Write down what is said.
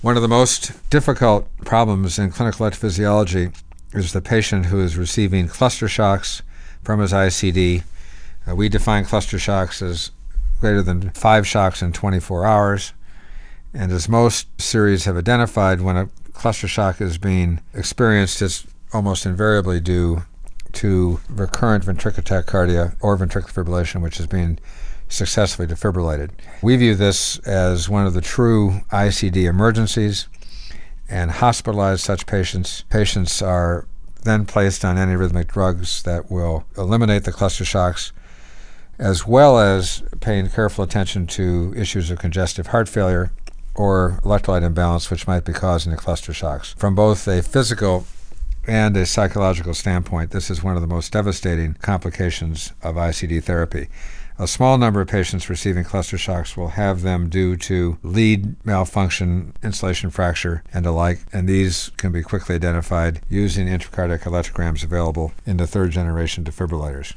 One of the most difficult problems in clinical electrophysiology is the patient who is receiving cluster shocks from his ICD. We define cluster shocks as greater than 5 shocks in 24 hours. And as most series have identified, when a cluster shock is being experienced, it's almost invariably due to recurrent ventricular tachycardia or ventricular fibrillation, which is being successfully defibrillated. We view this as one of the true ICD emergencies and hospitalize such patients. Patients are then placed on antiarrhythmic drugs that will eliminate the cluster shocks, as well as paying careful attention to issues of congestive heart failure or electrolyte imbalance, which might be causing the cluster shocks. From both a physical and a psychological standpoint, this is one of the most devastating complications of ICD therapy. A small number of patients receiving cluster shocks will have them due to lead malfunction, insulation fracture, and the like, and these can be quickly identified using intracardiac electrograms available in the third-generation defibrillators.